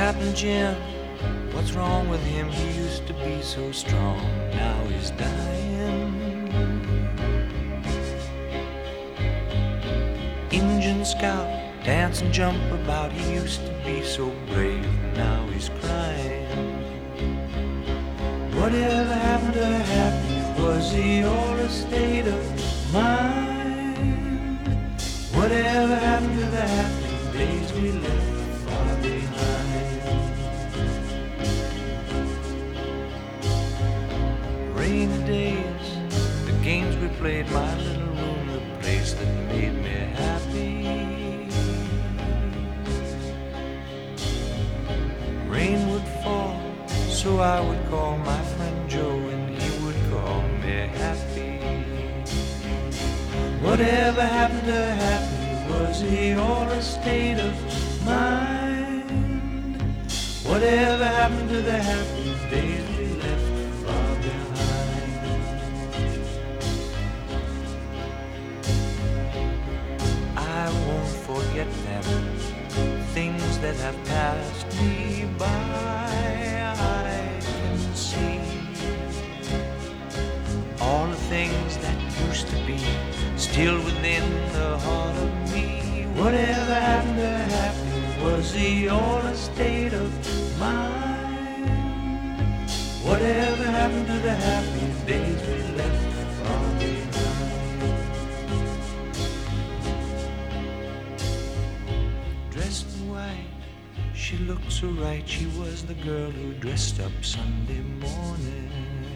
happened, Jim? What's wrong with him? He used to be so strong. Now he's dying. Injun scout, dance and jump about. He used to be so brave. Now he's crying. Whatever happened to happy? Was he all a state of mind? Whatever happened to the happy days we left far behind? Rainy days, the games we played, my little room, the place that made me happy. Rain would fall, so I would call my friend Joe, and he would call me happy. Whatever happened to happy? Was he all a state of mind? Whatever happened to the happy days we left far behind? I won't forget them, things that have passed me by. I can see all the things that used to be still within the heart of me. Whatever happened to happy? Was he all a state of mind? Whatever happened to the happy days we left far behind? Dressed in white, she looked so right. She was the girl who dressed up Sunday morning.